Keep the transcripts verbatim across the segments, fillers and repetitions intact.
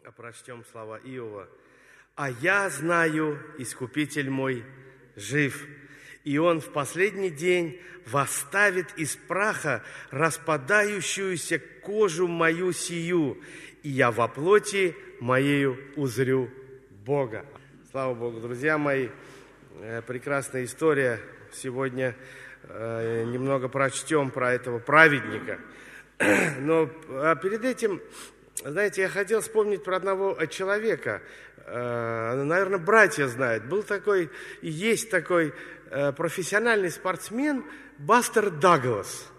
Прочтем слова Иова. «А я знаю, Искупитель мой жив, и Он в последний день восставит из праха распадающуюся кожу мою сию, и я во плоти моею узрю Бога». Слава Богу, друзья мои, прекрасная история. Сегодня немного прочтем про этого праведника. Но перед этим, знаете, я хотел вспомнить про одного человека. Наверное, братья знают. Был такой, и есть такой профессиональный спортсмен Бастер Даглас.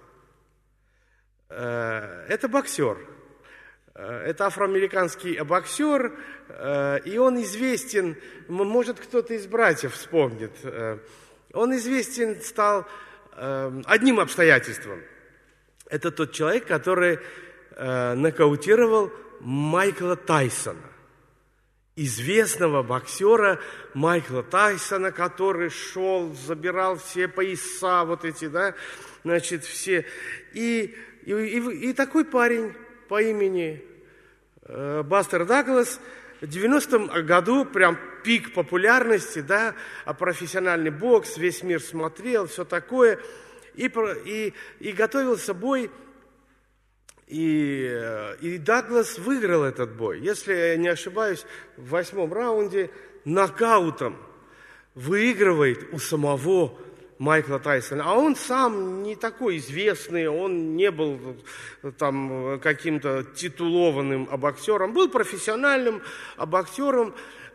Это боксер. Это афроамериканский боксер, и он известен, может, кто-то из братьев вспомнит, он известен стал одним обстоятельством. Это тот человек, который нокаутировал Майкла Тайсона, известного боксера Майкла Тайсона, который шел, забирал все пояса, вот эти, да, значит, все. И, и, и, и такой парень по имени э, Бастер Даглас в девяностом году, прям пик популярности, да, а профессиональный бокс, весь мир смотрел, все такое, и, и, и готовился бой. И, и Даглас выиграл этот бой. Если я не ошибаюсь, в восьмом раунде нокаутом выигрывает у самого Майкла Тайсона. А он сам не такой известный, он не был там каким-то титулованным боксером, был профессиональным боксером.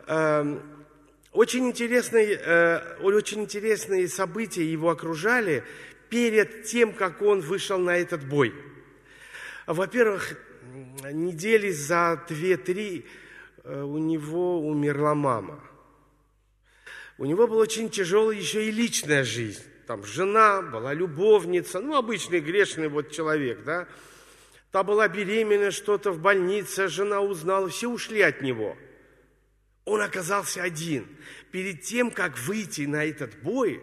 Очень интересные, очень интересные события его окружали перед тем, как он вышел на этот бой. Во-первых, недели за две-три у него умерла мама. У него была очень тяжелая еще и личная жизнь. Там жена, была любовница, ну, обычный грешный вот человек, да. Та была беременна, что-то в больнице, жена узнала, все ушли от него. Он оказался один. Перед тем, как выйти на этот бой,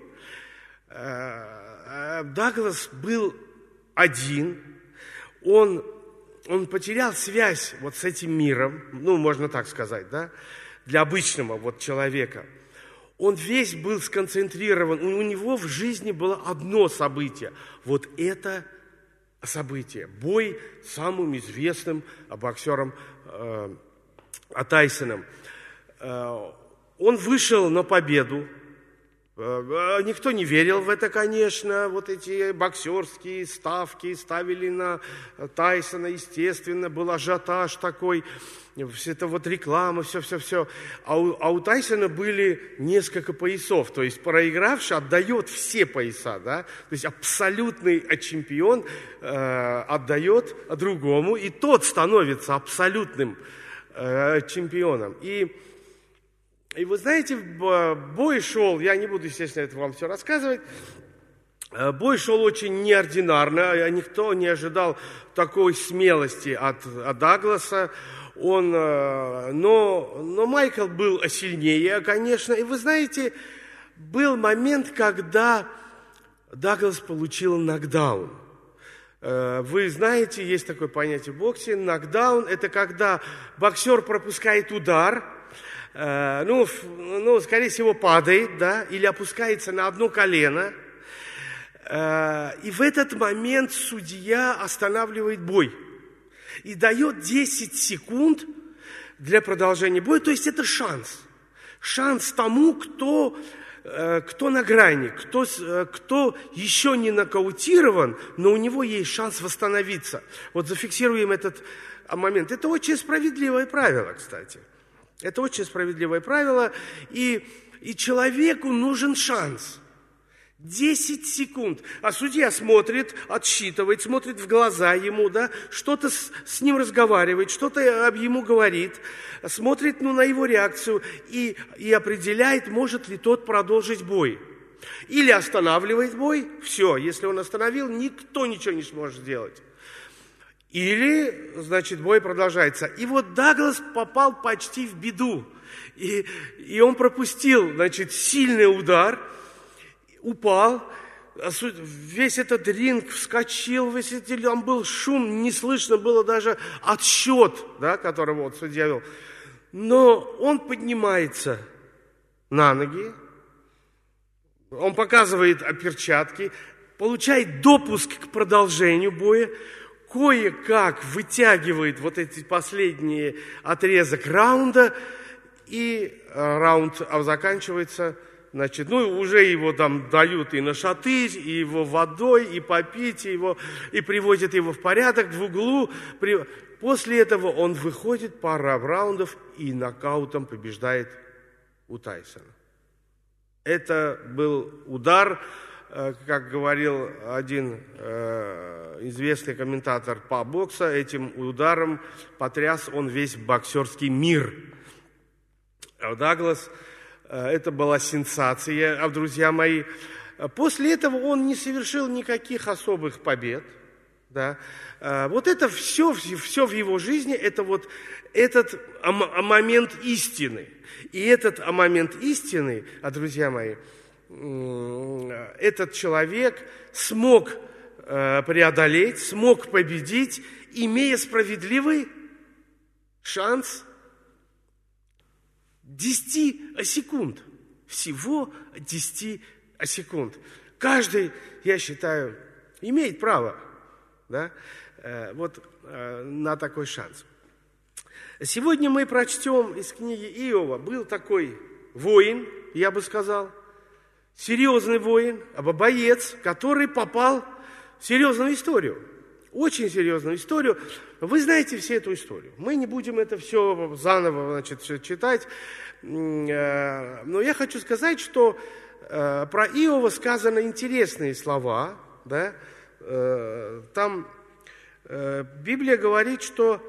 Даглас был один. Он, он потерял связь вот с этим миром, ну, можно так сказать, да, для обычного вот человека. Он весь был сконцентрирован, у него в жизни было одно событие. Вот это событие. Бой с самым известным боксером э, Тайсоном. Э, он вышел на победу. Никто не верил в это, конечно, вот эти боксерские ставки ставили на Тайсона, естественно, был ажиотаж такой, все это вот реклама, все-все-все. А у, а у Тайсона были несколько поясов, то есть проигравший отдает все пояса, да, то есть абсолютный чемпион э, отдает другому, и тот становится абсолютным э, чемпионом. И И вы знаете, бой шел, я не буду, естественно, это вам все рассказывать, бой шел очень неординарно, никто не ожидал такой смелости от, от Дагласа, он, но, но Майкл был сильнее, конечно, и вы знаете, был момент, когда Даглас получил нокдаун. Вы знаете, есть такое понятие в боксе, нокдаун – это когда боксер пропускает удар, Ну, ну, скорее всего, падает, да, или опускается на одно колено. И в этот момент судья останавливает бой и дает десять секунд для продолжения боя. То есть это шанс. Шанс тому, кто, кто на грани, кто, кто еще не нокаутирован, но у него есть шанс восстановиться. Вот зафиксируем этот момент. Это очень справедливое правило, кстати. Это очень справедливое правило, и, и человеку нужен шанс. Десять секунд. А судья смотрит, отсчитывает, смотрит в глаза ему, да, что-то с, с ним разговаривает, что-то об ему говорит, смотрит, ну, на его реакцию и, и определяет, может ли тот продолжить бой. Или останавливает бой, все, если он остановил, никто ничего не сможет сделать. Или, значит, бой продолжается. И вот Даглас попал почти в беду. И, и он пропустил, значит, сильный удар, упал, весь этот ринг вскочил, весь этот, там был шум, не слышно было даже отсчет, да, которого вот судья вел. Но он поднимается на ноги, он показывает перчатки, получает допуск к продолжению боя, кое-как вытягивает вот эти последние отрезок раунда, и раунд заканчивается. Значит, ну, уже его там дают и нашатырь, и его водой, и попить, и, его, и приводят его в порядок в углу. После этого он выходит пару раундов и нокаутом побеждает у Тайсона. Это был удар, как говорил один известный комментатор по боксу, этим ударом потряс он весь боксерский мир. Даглас... Это была сенсация, а, друзья мои. После этого он не совершил никаких особых побед. Да. Вот это все, все в его жизни, это вот этот момент истины. И этот момент истины, а, друзья мои, этот человек смог преодолеть, смог победить, имея справедливый шанс десять секунд. Всего десять секунд. Каждый, я считаю, имеет право, да, вот, на такой шанс. Сегодня мы прочтем из книги Иова. Был такой воин, я бы сказал, серьезный воин, боец, который попал в серьезную историю. Очень серьезную историю. Вы знаете всю эту историю. Мы не будем это все заново, значит, читать. Но я хочу сказать, что про Иова сказаны интересные слова. Да? Там Библия говорит, что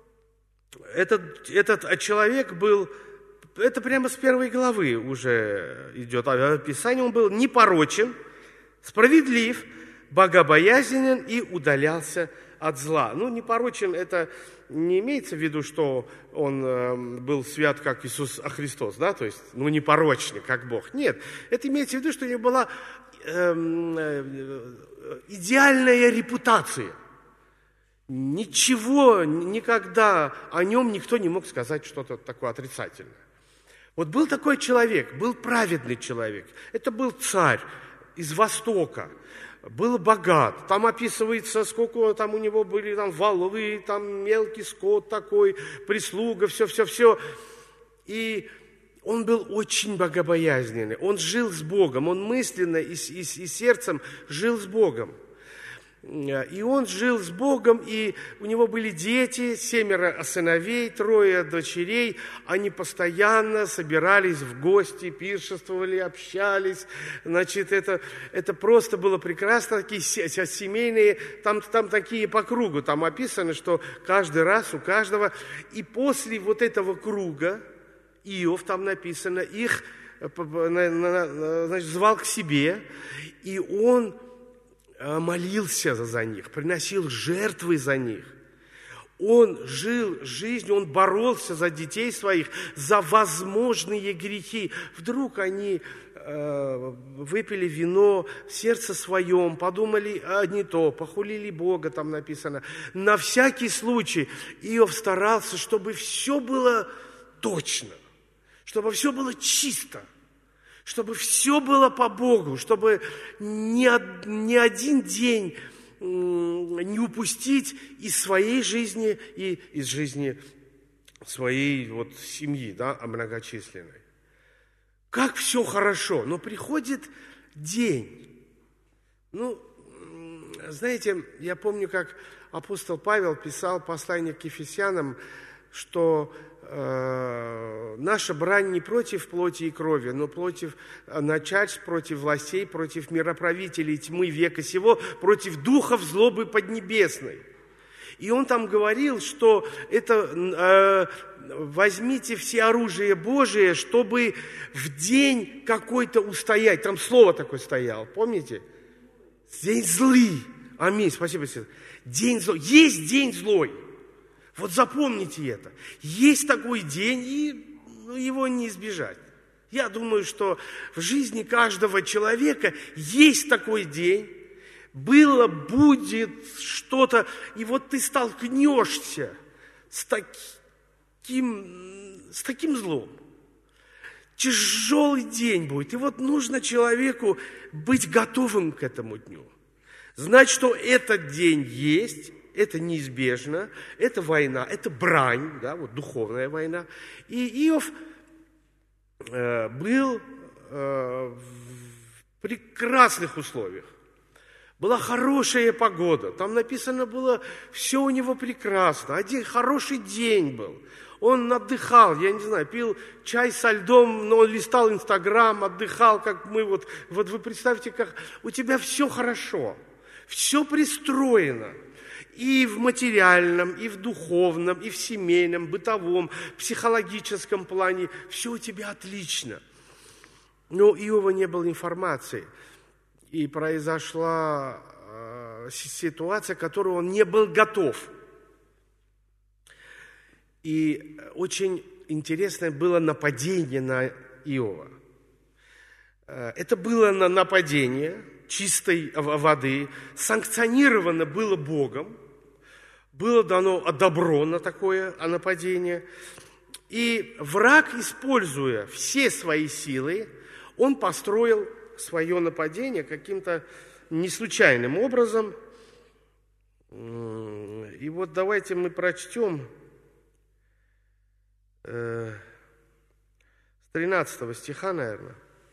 этот, этот человек был, это прямо с первой главы уже идет описание, он был непорочен, справедлив, богобоязнен и удалялся от зла. Ну, непорочен, это не имеется в виду, что он э, был свят, как Иисус Христос, да, то есть, ну, непорочный, как Бог. Нет, это имеется в виду, что у него была э, э, идеальная репутация. Ничего, никогда о нем никто не мог сказать что-то такое отрицательное. Вот был такой человек, был праведный человек. Это был царь из Востока. Был богат, там описывается, сколько там у него были там волы, там мелкий скот такой, прислуга, все-все-все. И он был очень богобоязненный, он жил с Богом, он мысленно и, и, и сердцем жил с Богом. И он жил с Богом, и у него были дети, семеро сыновей, трое дочерей. Они постоянно собирались в гости, пиршествовали, общались. Значит, это, это просто было прекрасно, такие семейные, там, там такие по кругу, там описано, что каждый раз у каждого. И после вот этого круга, Иов, там написано, их значит, звал к себе, и он молился за них, приносил жертвы за них. Он жил жизнью, он боролся за детей своих, за возможные грехи. Вдруг они э, выпили вино в сердце своем, подумали, а не то, похулили Бога, там написано. На всякий случай Иов старался, чтобы все было точно, чтобы все было чисто. Чтобы все было по Богу, чтобы ни, ни один день не упустить из своей жизни и из жизни своей вот семьи, да, многочисленной. Как все хорошо, но приходит день. Ну, знаете, я помню, как апостол Павел писал послание к Ефесянам, что э, наша брань не против плоти и крови, но против начальств, против властей, против мироправителей тьмы века сего, против духов злобы поднебесной. И он там говорил, что это э, возьмите все оружие Божие, чтобы в день какой-то устоять. Там слово такое стояло, помните? День злый. Аминь, спасибо. День злой. Есть день злой. Вот запомните это. Есть такой день, и ну, его не избежать. Я думаю, что в жизни каждого человека есть такой день, было, будет что-то, и вот ты столкнешься с таким, с таким злом. Тяжелый день будет. И вот нужно человеку быть готовым к этому дню. Знать, что этот день есть, это неизбежно, это война, это брань, да, вот духовная война. И Иов э, был э, в прекрасных условиях. Была хорошая погода, там написано было, все у него прекрасно, один хороший день был. Он отдыхал, я не знаю, пил чай со льдом, но он листал Инстаграм, отдыхал, как мы вот. Вот вы представьте, как у тебя все хорошо, все пристроено. И в материальном, и в духовном, и в семейном, бытовом, психологическом плане. Все у тебя отлично. Но у Иова не было информации. И произошла э, ситуация, к которой он не был готов. И очень интересное было нападение на Иова. Это было нападение чистой воды, санкционировано было Богом, было дано добро на такое нападение. И враг, используя все свои силы, он построил свое нападение каким-то неслучайным образом. И вот давайте мы прочтем с тринадцатого стиха, наверное.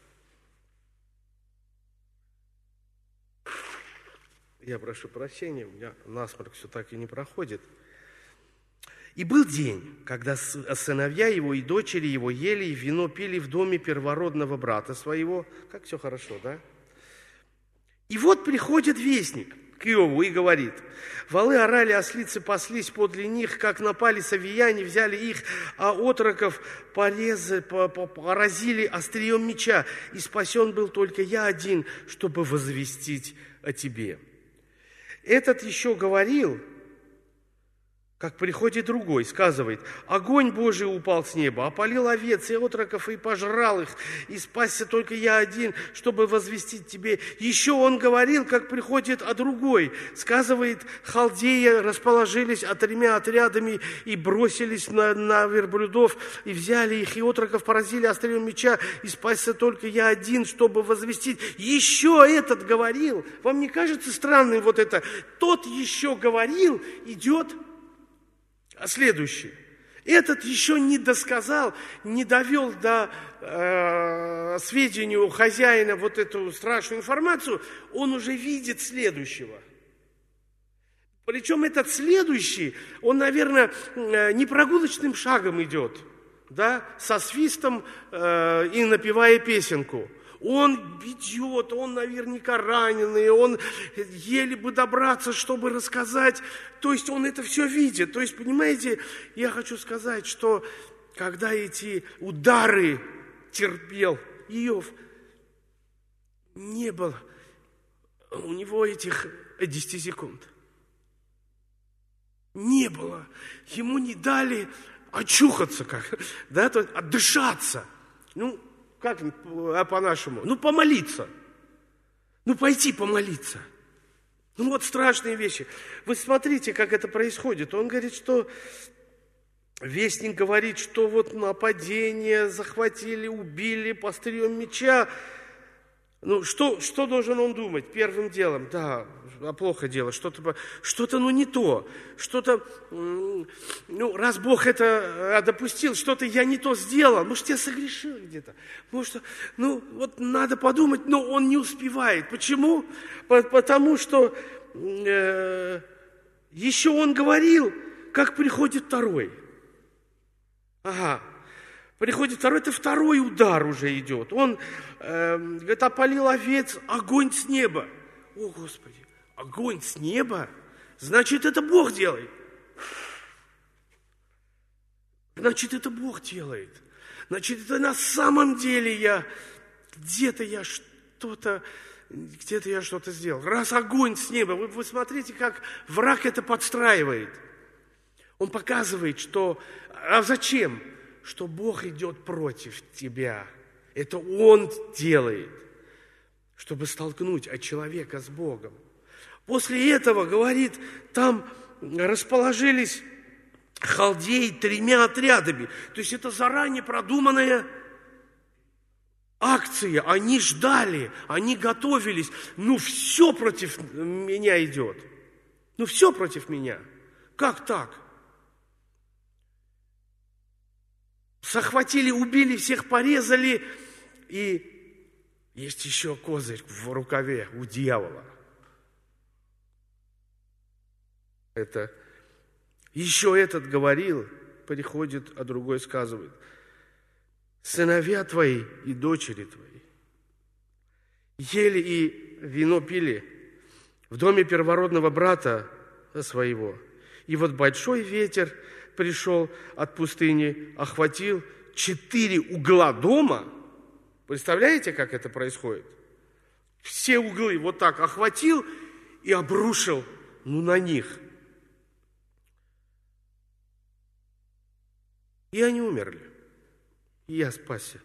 Я прошу прощения, у меня насморк все так и не проходит. «И был день, когда сыновья его и дочери его ели и вино пили в доме первородного брата своего». Как все хорошо, да? «И вот приходит вестник к Иову и говорит: волы орали, ослицы паслись подле них, как напали савияне, взяли их, а отроков порезали, поразили острием меча, и спасен был только я один, чтобы возвестить о тебе». Этот еще говорил, как приходит другой, сказывает: огонь Божий упал с неба, опалил овец и отроков и пожрал их, и спасся только я один, чтобы возвестить тебе. Еще он говорил, как приходит а другой, сказывает: халдеи расположились тремя отрядами и бросились на, на верблюдов, и взяли их, и отроков поразили острием меча, и спасся только я один, чтобы возвестить. Еще этот говорил. Вам не кажется странным вот это? Тот еще говорил, идет. А следующий. Этот еще не досказал, не довел до э, сведения у хозяина вот эту страшную информацию, он уже видит следующего. Причем этот следующий, он, наверное, не прогулочным шагом идет, да, со свистом э, и напевая песенку. Он идет, он наверняка раненый, он еле бы добраться, чтобы рассказать. То есть он это все видит. То есть, понимаете, я хочу сказать, что когда эти удары терпел Иов, не было у него этих десяти секунд. Не было. Ему не дали очухаться, как, да, то есть отдышаться. Ну, как по-нашему? Ну, помолиться. Ну, пойти помолиться. Ну, вот страшные вещи. Вы смотрите, как это происходит. Он говорит, что... Вестник говорит, что вот нападение, захватили, убили по острием меча. Ну, что, что должен он думать первым делом? Да, плохо дело, что-то, что-то ну, не то. Что-то, ну, раз Бог это допустил, что-то я не то сделал. Может, я согрешил где-то. Может, ну, вот надо подумать, но он не успевает. Почему? Потому что э, еще он говорил, как приходит второй. Ага. Приходит второй, это второй удар уже идет. Он, э, говорит, опалил овец, огонь с неба. О, Господи, огонь с неба? Значит, это Бог делает. Значит, это Бог делает. Значит, это на самом деле я, где-то я что-то, где-то я что-то сделал. Раз огонь с неба, вы, вы смотрите, как враг это подстраивает. Он показывает, что, а зачем? Что Бог идет против тебя. Это Он делает, чтобы столкнуть от человека с Богом. После этого, говорит, там расположились халдеи тремя отрядами. То есть это заранее продуманная акция. Они ждали, они готовились. Ну, все против меня идет. Ну, все против меня. Как так? Захватили, убили, всех порезали. И есть еще козырь в рукаве у дьявола. Это еще этот говорил, приходит, а другой сказывает: сыновья твои и дочери твои ели и вино пили в доме первородного брата своего. И вот большой ветер пришел от пустыни, охватил четыре угла дома. Представляете, как это происходит? Все углы вот так охватил и обрушил, ну, на них. И они умерли. И я спасся.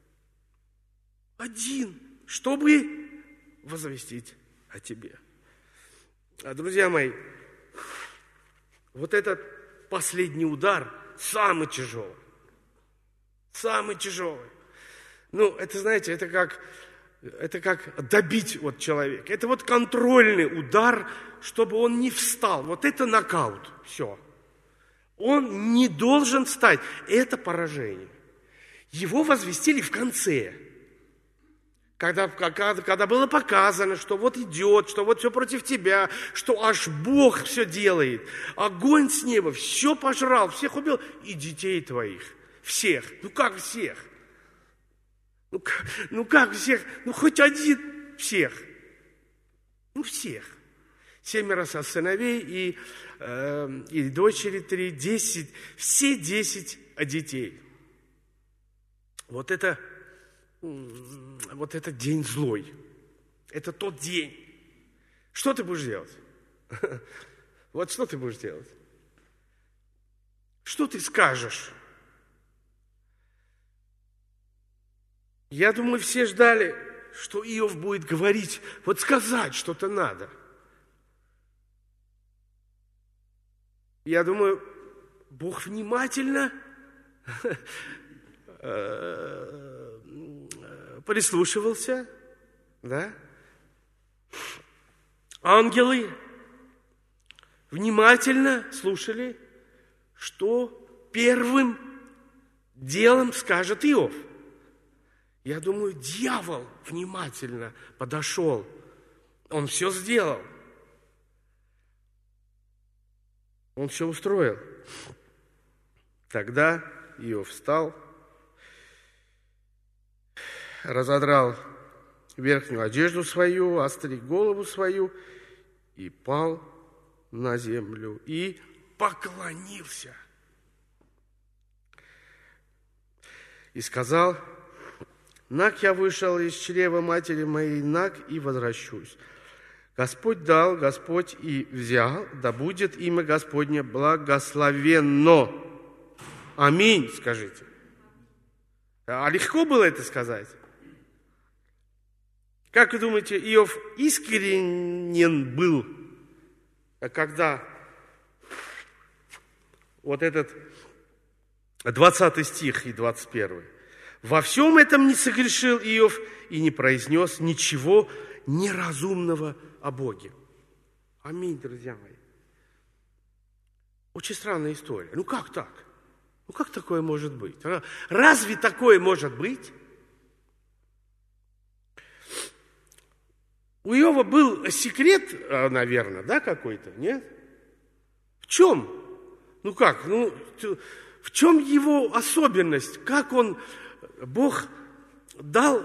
Один, чтобы возвестить о тебе. А, друзья мои, вот этот последний удар самый тяжелый. Самый тяжелый. Ну, это, знаете, это как, это как добить вот человека. Это вот контрольный удар, чтобы он не встал. Вот это нокаут. Все. Он не должен встать. Это поражение. Его возвестили в конце. Когда, когда, когда было показано, что вот идет, что вот все против тебя, что аж Бог все делает. Огонь с неба все пожрал, всех убил. И детей твоих. Всех. Ну как всех? Ну, ну как всех? Ну хоть один всех. Ну всех. Семеро сыновей и, э, и дочери три, десять, все десять детей. Вот это, вот это день злой. Это тот день. Что ты будешь делать? Вот что ты будешь делать? Что ты скажешь? Я думаю, все ждали, что Иов будет говорить, вот сказать что-то надо. Я думаю, Бог внимательно прислушивался, да? Ангелы внимательно слушали, что первым делом скажет Иов. Я думаю, дьявол внимательно подошел. Он все сделал. Он все устроил. Тогда Иов встал, разодрал верхнюю одежду свою, остриг голову свою и пал на землю и поклонился. И сказал: «Наг я вышел из чрева матери моей, наг и возвращусь. Господь дал, Господь и взял, да будет имя Господне благословенно». Аминь, скажите. А легко было это сказать? Как вы думаете, Иов искренен был, когда вот этот двадцатый стих и двадцать первый. «Во всем этом не согрешил Иов и не произнес ничего неразумного о Боге». Аминь, друзья мои. Очень странная история. Ну как так? Ну как такое может быть? Разве такое может быть? У Иова был секрет, наверное, да, какой-то, нет? В чем? Ну как? Ну, в чем его особенность? Как он, Бог дал,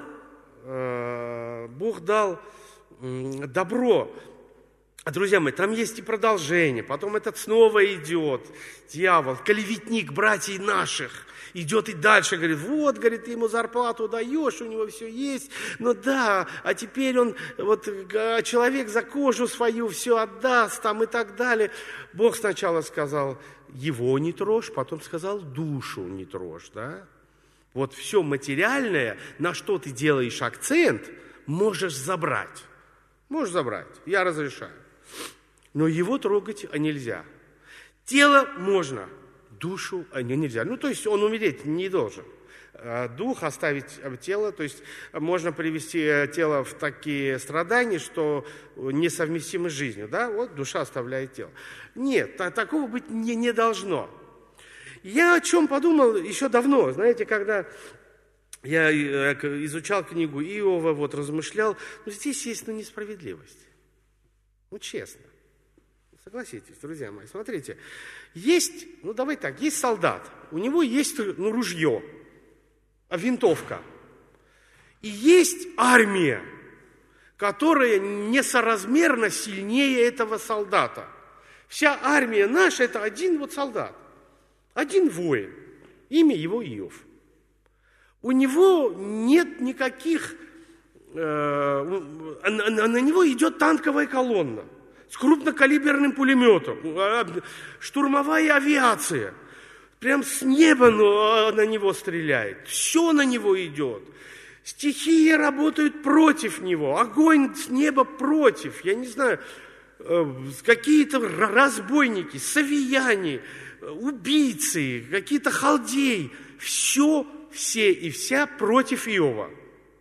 Бог дал добро. Друзья мои, там есть и продолжение. Потом этот снова идет, дьявол, клеветник братьев наших. Идет и дальше, говорит, вот, говорит, ты ему зарплату даешь, у него все есть. Ну да, а теперь он, вот, человек за кожу свою все отдаст, там и так далее. Бог сначала сказал, его не трожь, потом сказал, душу не трожь, да. Вот все материальное, на что ты делаешь акцент, можешь забрать. Можешь забрать, я разрешаю. Но его трогать нельзя. Тело можно, душу нельзя. Ну, то есть он умереть не должен. Дух оставить тело, то есть можно привести тело в такие страдания, что несовместимы с жизнью, да, вот душа оставляет тело. Нет, такого быть не, не должно. Я о чем подумал еще давно, знаете, когда я изучал книгу Иова, вот размышлял, ну здесь есть ну, несправедливость, ну честно. Согласитесь, друзья мои, смотрите, есть, ну давай так, есть солдат, у него есть ну, ружье, винтовка. И есть армия, которая несоразмерно сильнее этого солдата. Вся армия наша – это один вот солдат, один воин, имя его Иов. У него нет никаких, э, на, на него идет танковая колонна с крупнокалиберным пулеметом, штурмовая авиация. Прям с неба на него стреляет. Все на него идет. Стихии работают против него. Огонь с неба против. Я не знаю, какие-то разбойники, савияне, убийцы, какие-то халдеи. Все, все и вся против Иова.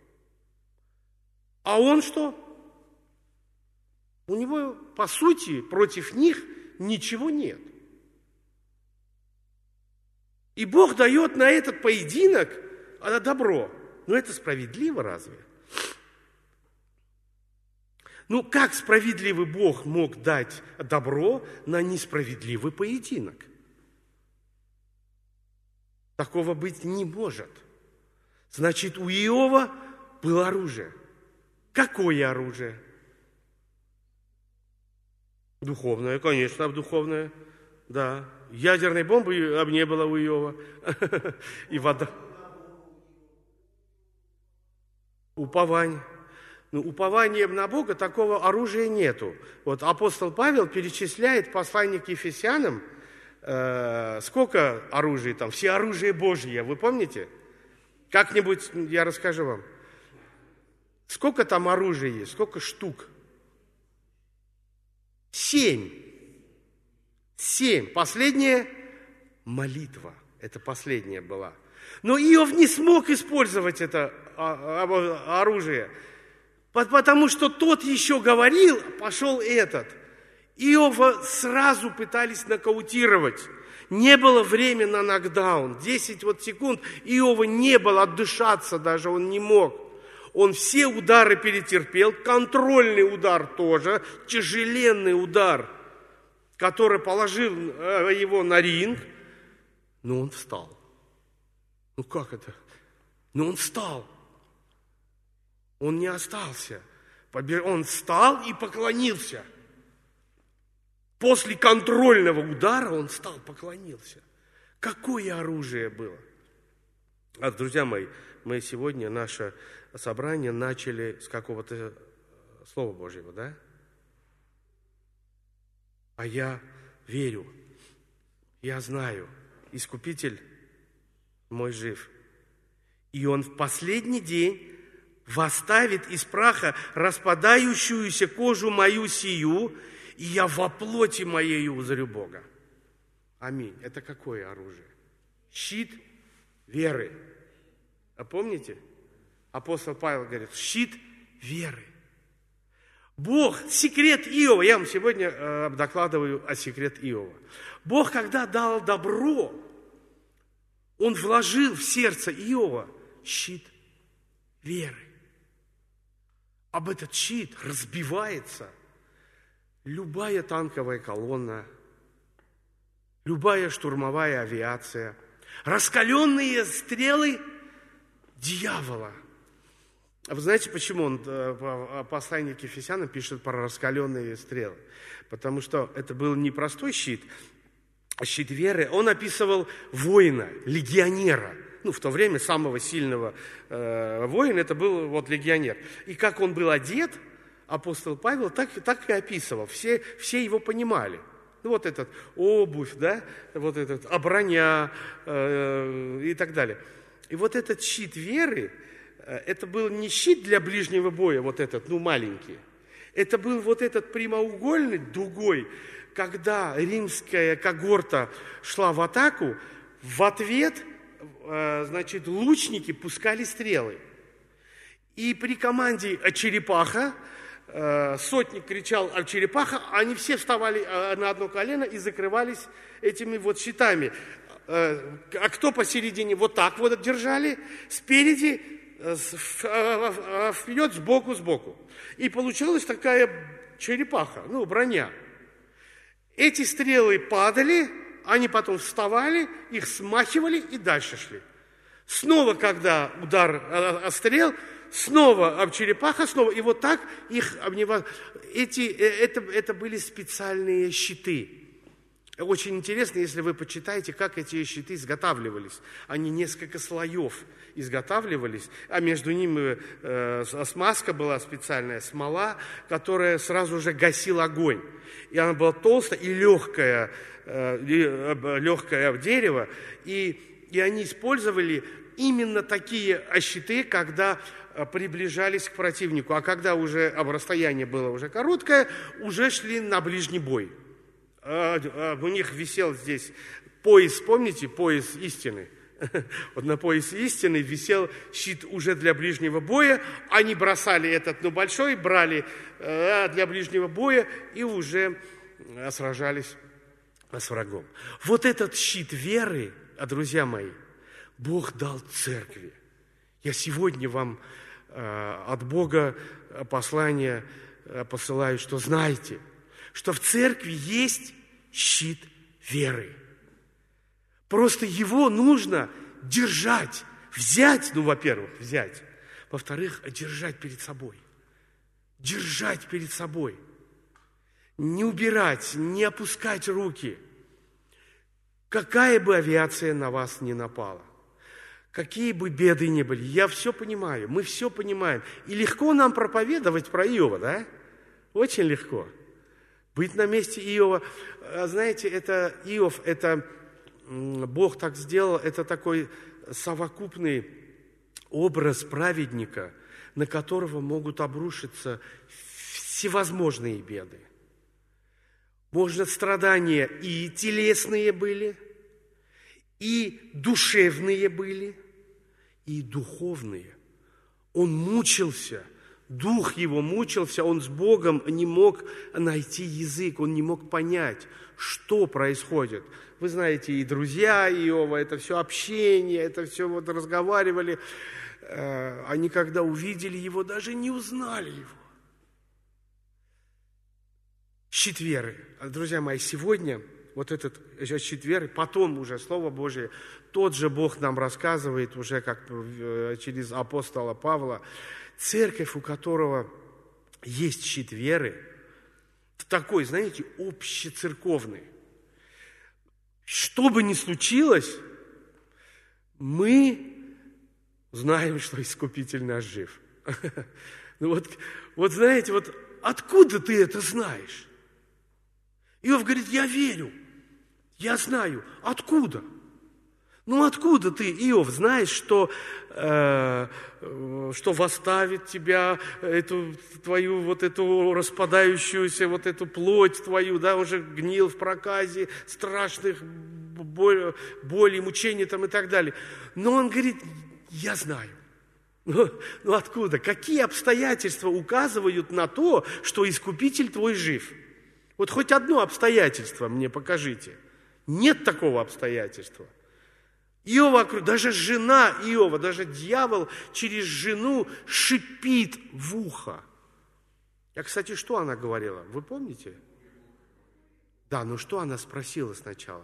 А он что? У него, по сути, против них ничего нет. И Бог дает на этот поединок добро. Но это справедливо разве? Ну, как справедливый Бог мог дать добро на несправедливый поединок? Такого быть не может. Значит, у Иова было оружие. Какое оружие? Духовное, конечно, духовное. Да, ядерной бомбы не было у Иова. И вода. Упование. Ну, упованием на Бога такого оружия нету. Вот апостол Павел перечисляет послание к Ефесянам, э, сколько оружия там, все оружие Божье, вы помните? Как-нибудь я расскажу вам. Сколько там оружия есть, сколько штук? Семь. Семь. Последняя молитва. Это последняя была. Но Иов не смог использовать это оружие, потому что тот еще говорил, пошел этот. Иова сразу пытались нокаутировать. Не было времени на нокдаун. Десять вот секунд Иова не было, отдышаться даже он не мог. Он все удары перетерпел, контрольный удар тоже, тяжеленный удар, который положил его на ринг, но он встал. Ну как это? Ну он встал. Он не остался. Он встал и поклонился. После контрольного удара он встал, поклонился. Какое оружие было? А, друзья мои, мы сегодня наше собрание начали с какого-то Слова Божьего, да? А я верю, я знаю, Искупитель мой жив. И Он в последний день восставит из праха распадающуюся кожу мою сию, и я во плоти моей узрю Бога. Аминь. Это какое оружие? Щит веры. А помните? Апостол Павел говорит, щит веры. Бог, секрет Иова, я вам сегодня э, докладываю о секрет Иова. Бог, когда дал добро, Он вложил в сердце Иова щит веры. Об этот щит разбивается любая танковая колонна, любая штурмовая авиация, раскаленные стрелы дьявола. А вы знаете, почему он в послании к Ефесянам пишет про раскаленные стрелы? Потому что это был не простой щит, а щит веры. Он описывал воина, легионера. Ну, в то время самого сильного э, воина это был вот легионер. И как он был одет, апостол Павел так, так и описывал. Все, все его понимали. Ну, вот этот обувь, да, вот этот, а броня э, и так далее. И вот этот щит веры, это был не щит для ближнего боя, вот этот, ну, маленький. Это был вот этот прямоугольный дугой, когда римская когорта шла в атаку, в ответ, значит, лучники пускали стрелы. И при команде «Черепаха» сотник кричал «Черепаха», они все вставали на одно колено и закрывались этими вот щитами. А кто посередине вот так вот держали, спереди, вперед, сбоку, сбоку. И получалась такая черепаха, ну, броня. Эти стрелы падали, они потом вставали, их смахивали и дальше шли. Снова, когда удар о стрел, снова об черепаха, снова, и вот так их обнимали. Эти, это, это были специальные щиты. Очень интересно, если вы почитаете, как эти щиты изготавливались. Они несколько слоев изготавливались, а между ними э, смазка была специальная, смола, которая сразу же гасила огонь. И она была толстая и легкая, э, легкое дерево. И, и они использовали именно такие щиты, когда приближались к противнику. А когда уже расстояние было уже короткое, уже шли на ближний бой. У них висел здесь пояс, помните, пояс истины? Вот на поясе истины висел щит уже для ближнего боя. Они бросали этот, ну, большой, брали для ближнего боя и уже сражались с врагом. Вот этот щит веры, друзья мои, Бог дал церкви. Я сегодня вам от Бога послание посылаю, что знайте, что в церкви есть щит веры. Просто его нужно держать, взять, ну, во-первых, взять, во-вторых, держать перед собой. Держать перед собой. Не убирать, не опускать руки. Какая бы авиация на вас ни напала, какие бы беды ни были, я все понимаю, мы все понимаем. И легко нам проповедовать про Иова, да? Очень легко. Быть на месте Иова. Знаете, это Иов, это Бог так сделал, это такой совокупный образ праведника, на которого могут обрушиться всевозможные беды. Может, страдания и телесные были, и душевные были, и духовные. Он мучился, дух его мучился, он с Богом не мог найти язык, он не мог понять, что происходит. Вы знаете, и друзья Иова, это все общение, это все вот разговаривали. Они, когда увидели его, даже не узнали его. Щит веры. Друзья мои, сегодня вот этот щит веры, потом уже Слово Божие, тот же Бог нам рассказывает уже как через апостола Павла, церковь, у которого есть щит веры, такой, знаете, общецерковный. Что бы ни случилось, мы знаем, что Искупитель наш жив. Ну вот, вот знаете, вот откуда ты это знаешь? Иов говорит, я верю, я знаю. Откуда? Ну откуда ты, Иов, знаешь, что, э, что восставит тебя, эту твою вот эту распадающуюся, вот эту плоть твою, да, уже гнил в проказе, страшных боль, боли, мучений там и так далее. Но он говорит, я знаю. Ну, ну откуда? Какие обстоятельства указывают на то, что Искупитель твой жив? Вот хоть одно обстоятельство мне покажите. Нет такого обстоятельства. Иова, даже жена Иова, даже дьявол через жену шипит в ухо. А, кстати, что она говорила? Вы помните? Да, ну что она спросила сначала?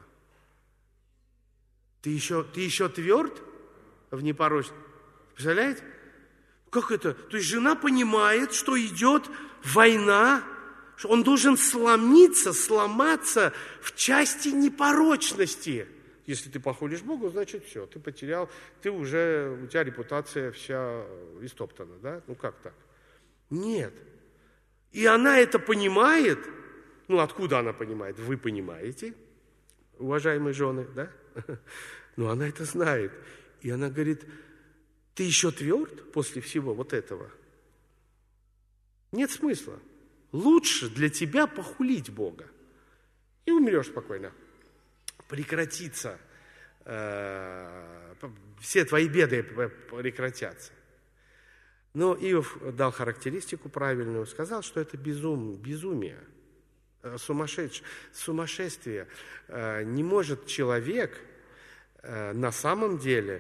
Ты еще, ты еще тверд в непорочности? Представляете? Как это? То есть жена понимает, что идет война, что он должен сломиться, сломаться в части непорочности. Если ты походишь Богу, значит все, ты потерял, ты уже, у тебя репутация вся истоптана, да? Ну как так? Нет. И она это понимает. Ну откуда она понимает? Вы понимаете, уважаемые жены, да? Но она это знает. И она говорит: ты еще тверд после всего вот этого? Нет смысла. Лучше для тебя похулить Бога. И умрешь спокойно. Прекратится, э, все твои беды прекратятся. Но Иов дал характеристику правильную, сказал, что это безум, безумие, сумасшедш, сумасшествие. Э, не может человек э, на самом деле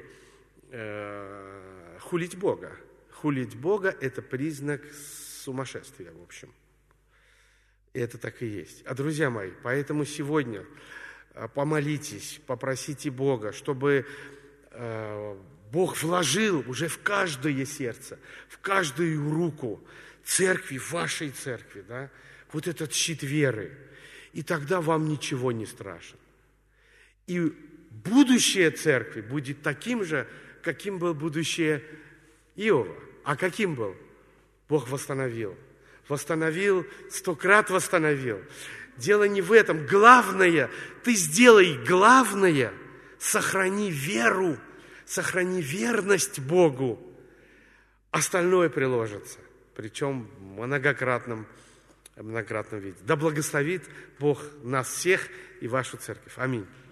э, хулить Бога. Хулить Бога – это признак сумасшествия, в общем. И это так и есть. А, друзья мои, поэтому сегодня помолитесь, попросите Бога, чтобы э, Бог вложил уже в каждое сердце, в каждую руку церкви, вашей церкви, да, вот этот щит веры. И тогда вам ничего не страшно. И будущее церкви будет таким же, каким был будущее Иова. А каким был? Бог восстановил. Восстановил, стократ восстановил. Дело не в этом. Главное, ты сделай главное, сохрани веру, сохрани верность Богу. Остальное приложится. Причем в многократном, многократном виде. Да благословит Бог нас всех и вашу церковь. Аминь.